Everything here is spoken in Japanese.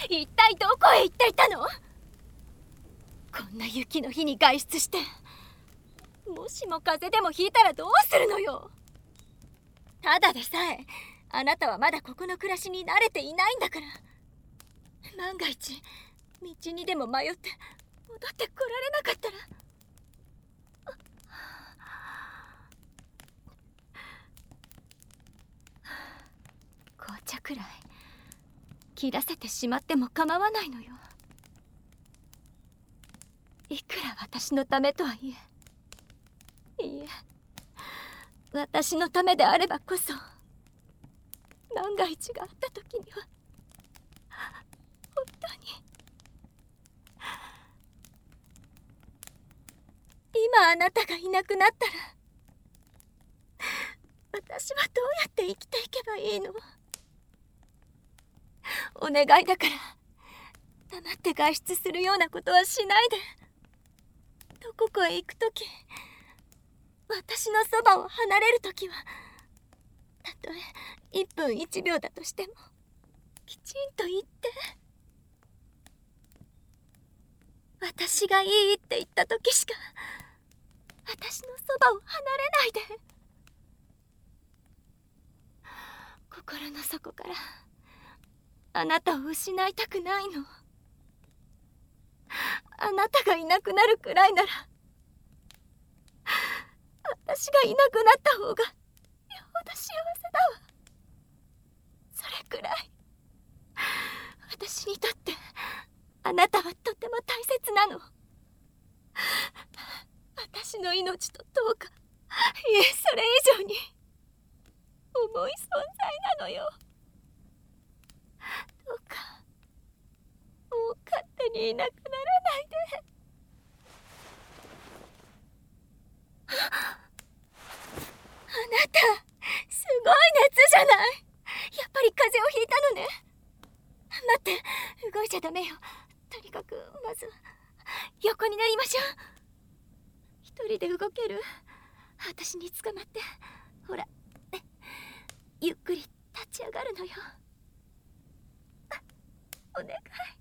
一体どこへ行っていたの？こんな雪の日に外出して、もしも風邪でもひいたらどうするのよ。ただでさえあなたはまだここの暮らしに慣れていないんだから。万が一道にでも迷って戻ってこられなかったら。紅茶くらい切らせてしまっても構わないのよ。いくら私のためとはいえ、いいえ、私のためであればこそ、万が一があった時には本当に。今あなたがいなくなったら、私はどうやって生きていけばいいの？お願いだから黙って外出するようなことはしないで。どこかへ行くとき、私のそばを離れるときは、たとえ1分1秒だとしてもきちんと言って。私がいいって言ったときしか私のそばを離れないで。心の底からあなたを失いたくないの。あなたがいなくなるくらいなら、私がいなくなった方がよほど幸せだわ。それくらい私にとってあなたはとても大切なの。私の命とどうか、いえそれ以上に重い存在なのよ。どうかもう勝手にいなくならないで。あなたすごい熱じゃない。やっぱり風邪をひいたのね。待って、動いちゃダメよ。とにかくまずは横になりましょう。一人で動ける？私に捕まって、ほらゆっくり立ち上がるのよ。お願い。